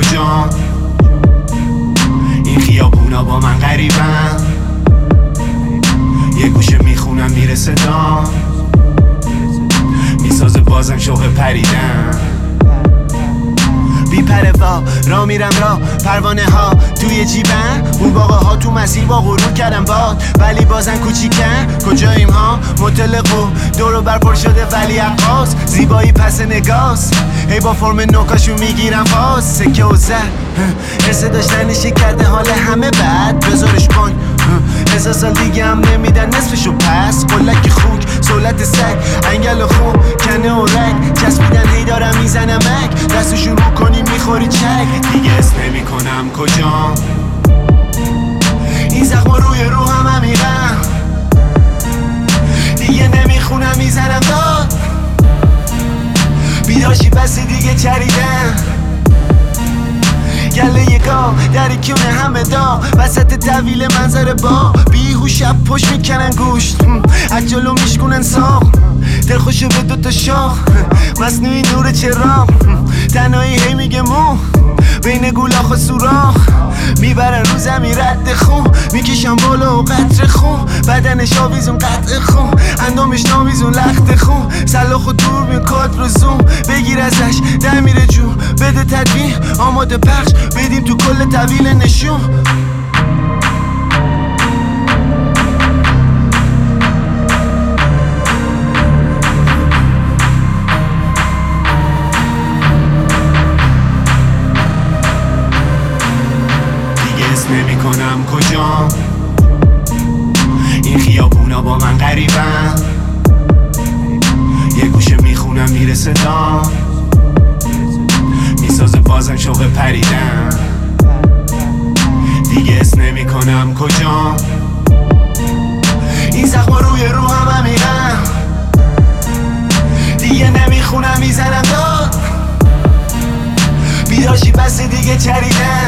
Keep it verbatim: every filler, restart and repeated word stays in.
کجا؟ این خیابونا با من غریبن، یه گوشه میخونم میره صدا، میسازه بازم شوق پریدن. بی پروا را میرم را پروانه ها توی جیبن، اون باقه ها تو مسیر با غرور کردم باد ولی بازم کوچیکن. کجاییم ها مطلق و دورو بر پر شده ولی عقاس، زیبایی پس نگاس هی با فرم نوکاشو میگیرم فاز. سکه و زر حس داشتنشی کرده حال همه بد، بذارش بانک هزار سال دیگه هم نمیدن نصفشو پس. قلک خوک سولت سگ انگل و خون کنه و رگ چسبیدن هی دارم میزنم مک، دستشون رو کنی میخوری چک. دیگه اسم نمی کنم کجا، این زخم روی رو هم عمیقم، دیگه نمیخونم میزنم داد. بیداشی بس دیگه چریدن گله یکا در کونه همه دا وسط طویل منظر با بیهوش شب پشت میکنن گوشت از جلو میشکنن ساخ دلخوشو به دوتا شاخ مصنوعی نور چراغ تنهایی هی میگه مو بین گولاخ و سوراخ میبرن رو زمین رد خون میکشن بالا و قطر خون بدنش آویزون قطع خون اندامش ناویزون لخت خون سلاخ و دور می کات رو زوم بگیر ازش در میره جون بده تدبیر آماده پخش بدیم تو کل طویل نشون. نمی کنم کجا، این خیابونا با من غریبن، یه گوشه میخونم میره صدا، میسازه بازم شوق پریدن. دیگه اسم نمی کنم کجا، این زخم روی رو هم عمیقم، دیگه نمیخونم میزنم داد. بیداشی بس دیگه چریدن